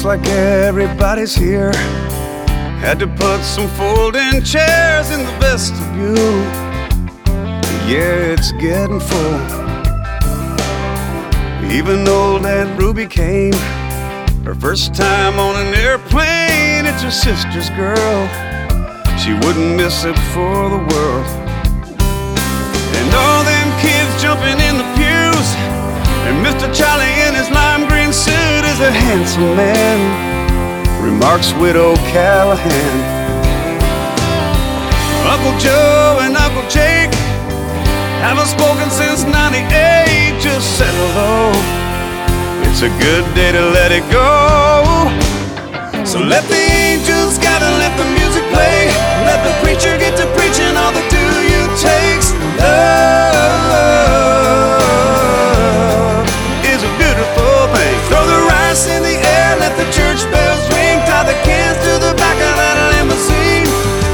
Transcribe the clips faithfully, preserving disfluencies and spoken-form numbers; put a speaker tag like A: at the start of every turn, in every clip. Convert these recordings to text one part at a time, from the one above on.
A: like everybody's here. Had to put some folding chairs in the vestibule. Yeah, it's getting full. Even old Aunt Ruby came. Her first time on an airplane. It's her sister's girl. She wouldn't miss it for the world. And all them kids jumping in the pews. And Mister Charlie in his lime green suit is a handsome man, remarks Widow Callahan. Uncle Joe and Uncle Jake haven't spoken since ninety-eight. Just said hello. It's a good day to let it go. So let the angels gather, let the music play. Let the preacher get to preaching all the do you takes. Love is a beautiful thing. Throw the rice in the air, let the church bells ring. Tie the cans to the back of that limousine.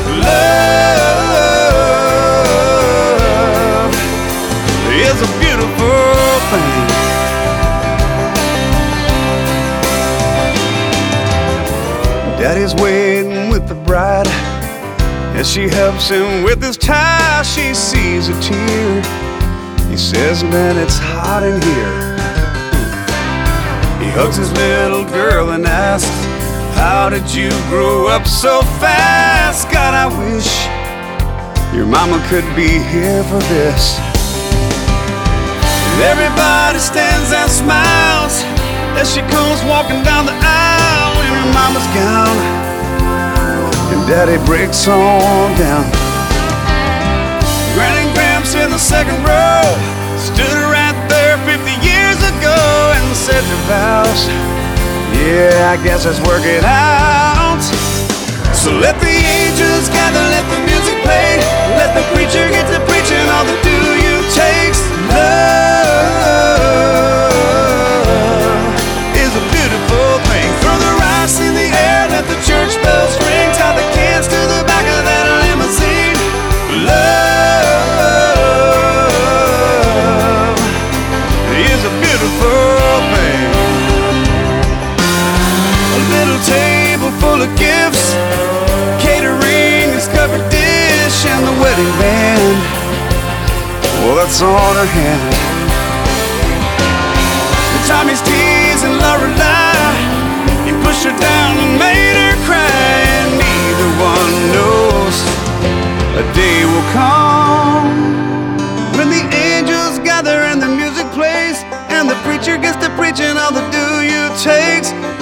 A: Love is a beautiful thing. Daddy's waiting with the bride. As she helps him with his tie, she sees a tear. He says, man, it's hot in here. He hugs his little girl and asks, how did you grow up so fast? God, I wish your mama could be here for this. And everybody stands and smiles as she comes walking down the aisle in her mama's gown. And Daddy breaks on down. Granny and Gramps in the second row stood right there fifty years ago and said their vows. Yeah, I guess it's working out. So let the angels gather, let the music play. Let the preacher get to preaching all the do you takes. Love is a beautiful thing. Throw the rice in the air, let the church bells ring. Tie the cans to the back of that limousine. Love is a beautiful thing. A little table full of gifts, catering is covered dish, and the wedding band, well, that's on her hand. And Tommy's teasing Lorelei. He pushed her down and made her cry, and neither one knows a day will come when the angels gather and the music plays and the preacher gets to preaching all the do you takes.